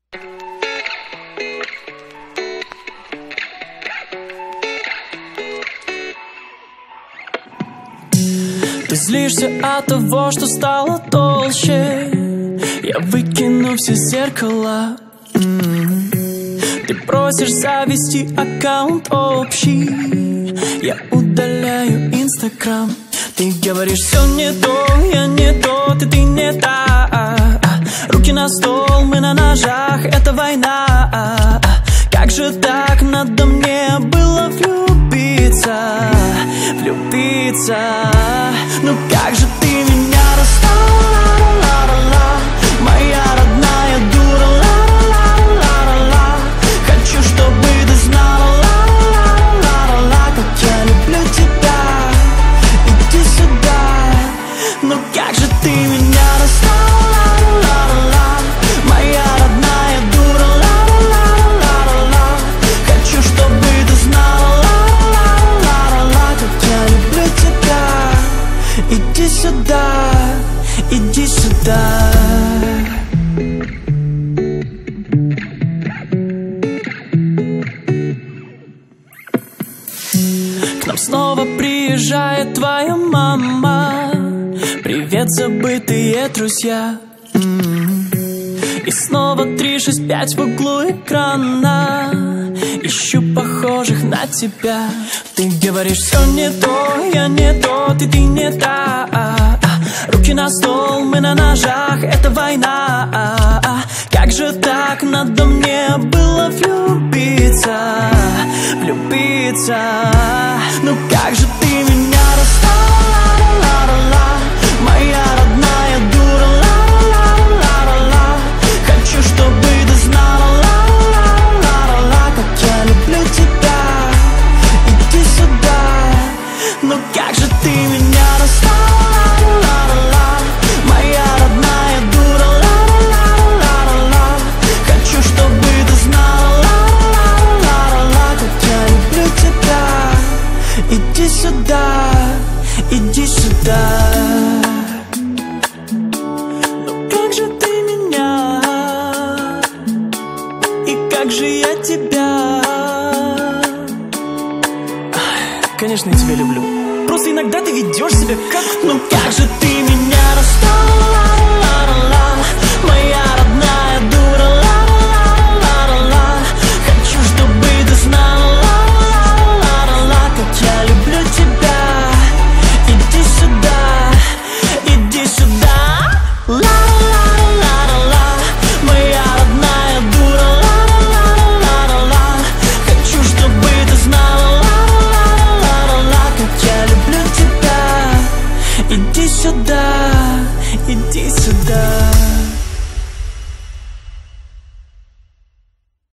Ты злишься от того, что стало толще. Я выкину все зеркала. Ты просишь завести аккаунт общий. Я удаляю Инстаграм. Ты говоришь, все не то, я не тот, и ты не та. Руки на стол, мы на ножах, это война. Как же так надо мне было влюбиться? Ну как же ты меня расстала, моя родная дура, ла-ла-ла-ла-ла. Хочу, чтобы ты знала, ла-ла-ла-ла-ла, как я люблю тебя. Иди сюда. Ну как же ты меня расстала, моя родная дура, ла-ла-ла-ла-ла. Хочу, чтобы ты знала, ла-ла-ла-ла-ла, как я люблю тебя. Иди сюда, иди сюда. К нам снова приезжает твоя мама. Привет, забытые друзья. И снова 365 в углу экрана. Ищу похожих на тебя. Ты говоришь, все не то, я не тот, и ты не та. Руки на стол, мы на ножах, это война. Как же так надо мне было влюбиться? Ну как же ты меня расстала, моя родная дура, ла-ла-ла-ла-ла. Хочу, чтобы ты знала, ла-ла-ла-ла-ла, как я люблю тебя. Иди сюда. Ну как же ты меня расстала, моя родная дура, ла-ла-ла-ла-ла. Хочу, чтобы ты знала, ла-ла-ла-ла-ла, как я люблю тебя. Иди сюда, иди сюда. Ну как же ты меня, и как же я тебя. Конечно, я тебя люблю. Просто иногда ты ведешь себя как... Ну как же ты меня расстала, моя родная дура, ла-ла-ла-ла-ла. Хочу, чтобы ты знала, ла-ла-ла-ла-ла, как я люблю тебя. Иди сюда, иди сюда. Ла-ла-ла-ла-ла, моя родная дура, ла-ла-ла-ла-ла. Хочу, чтобы ты знала, ла-ла-ла-ла-ла, как я люблю тебя. Иди сюда, иди сюда.